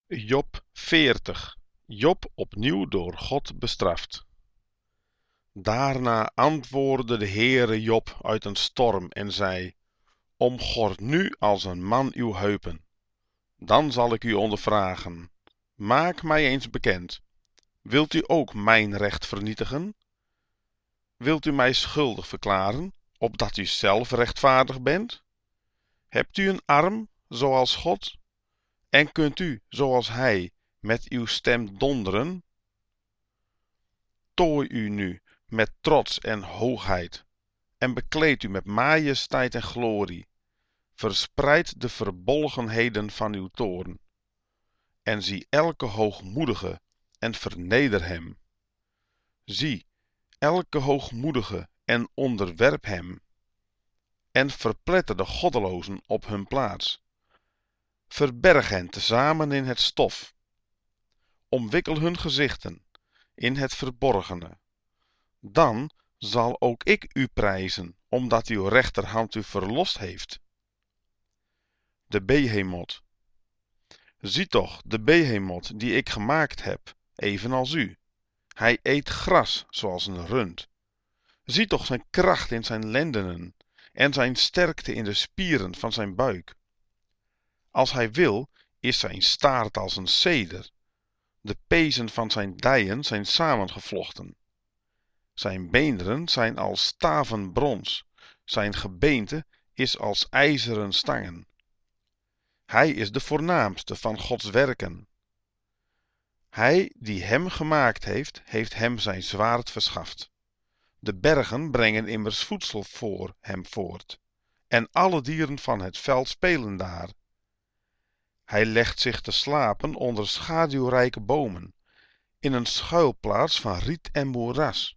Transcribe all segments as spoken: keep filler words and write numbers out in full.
Job veertig. Job opnieuw door God bestraft. Daarna antwoordde de Heere Job uit een storm en zei: Omgord nu als een man uw heupen. Dan zal ik u ondervragen. Maak mij eens bekend. Wilt u ook mijn recht vernietigen? Wilt u mij schuldig verklaren, opdat u zelf rechtvaardig bent? Hebt u een arm, zoals God? En kunt u, zoals hij, met uw stem donderen? Tooi u nu met trots en hoogheid, en bekleed u met majesteit en glorie. Verspreid de verbolgenheden van uw toorn, en zie elke hoogmoedige en verneder hem. Zie elke hoogmoedige en onderwerp hem, en verpletter de goddelozen op hun plaats. Verberg hen tezamen in het stof. Omwikkel hun gezichten in het verborgene. Dan zal ook ik u prijzen, omdat uw rechterhand u verlost heeft. De Behemot. Zie toch de Behemot die ik gemaakt heb, evenals u. Hij eet gras zoals een rund. Zie toch zijn kracht in zijn lendenen en zijn sterkte in de spieren van zijn buik. Als hij wil, is zijn staart als een ceder. De pezen van zijn dijen zijn samengevlochten. Zijn beenderen zijn als staven brons, zijn gebeente is als ijzeren stangen. Hij is de voornaamste van Gods werken. Hij die hem gemaakt heeft, heeft hem zijn zwaard verschaft. De bergen brengen immers voedsel voor hem voort, en alle dieren van het veld spelen daar. Hij legt zich te slapen onder schaduwrijke bomen, in een schuilplaats van riet en moeras.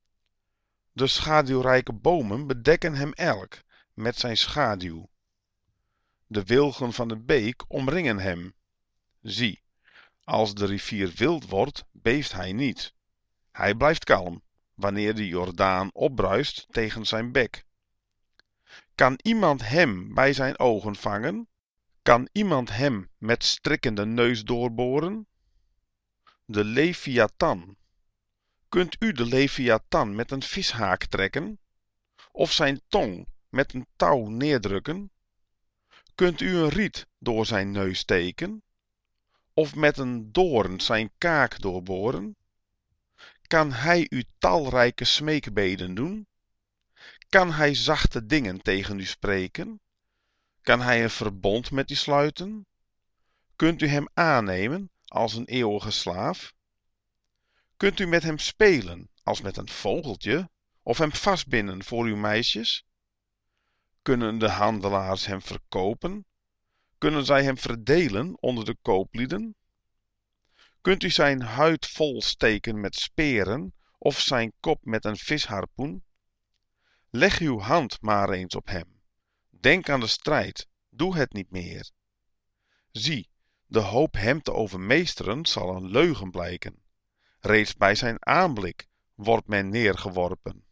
De schaduwrijke bomen bedekken hem elk met zijn schaduw. De wilgen van de beek omringen hem. Zie, als de rivier wild wordt, beeft hij niet. Hij blijft kalm, wanneer de Jordaan opbruist tegen zijn bek. Kan iemand hem bij zijn ogen vangen? Kan iemand hem met strikkende neus doorboren? De Leviathan. Kunt u de Leviathan met een vishaak trekken? Of zijn tong met een touw neerdrukken? Kunt u een riet door zijn neus steken? Of met een doorn zijn kaak doorboren? Kan hij u talrijke smeekbeden doen? Kan hij zachte dingen tegen u spreken? Kan hij een verbond met u sluiten? Kunt u hem aannemen als een eeuwige slaaf? Kunt u met hem spelen als met een vogeltje, of hem vastbinden voor uw meisjes? Kunnen de handelaars hem verkopen? Kunnen zij hem verdelen onder de kooplieden? Kunt u zijn huid vol steken met speren, of zijn kop met een visharpoen? Leg uw hand maar eens op hem. Denk aan de strijd, doe het niet meer. Zie, de hoop hem te overmeesteren zal een leugen blijken. Reeds bij zijn aanblik wordt men neergeworpen.